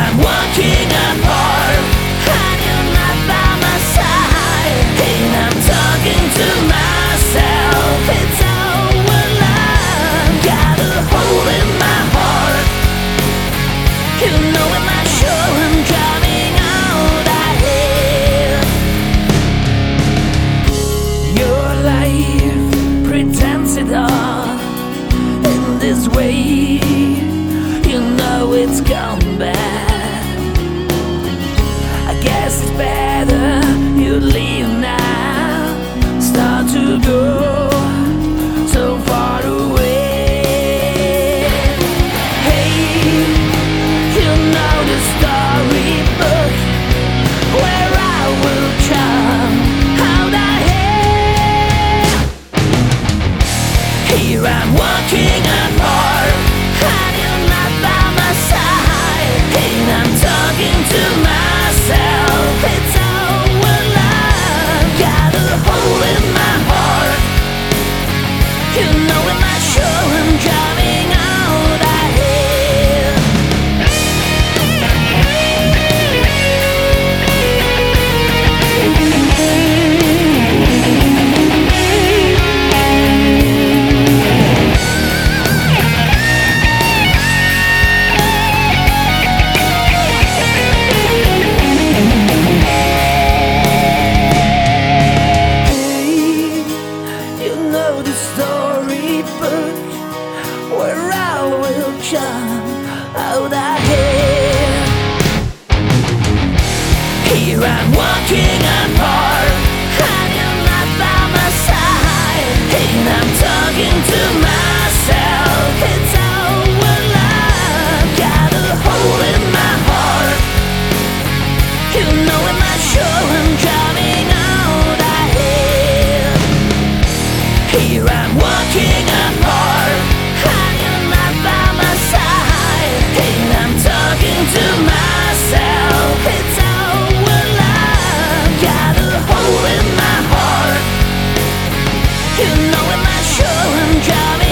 I'm walking apart, and you're not by my side. And I'm talking to myself, it's our love. Got a hole in my heart, you know it might show. I'm coming out of here. Your life pretends it all in this way, you know it's gone bad. I guess it's better you leave now. Start to go so far away. Hey, you know the storybook where I will come out of here. Here I'm walking apart, and you're not by my side. And I'm talking to myself, it's our love. Got a hole in my heart, you know it might show. I'm coming out of here. You know the storybook where I will come out of here. Here I'm walking apart, and you're not by my side. And I'm talking to myself, it's our love. Got a hole in my heart, you know it might show. I'm coming out of here. Here I'm walking apart, and you're not by my side. And I'm talking to myself, it's our love. Got a hole in my heart, you know it might show. I'm coming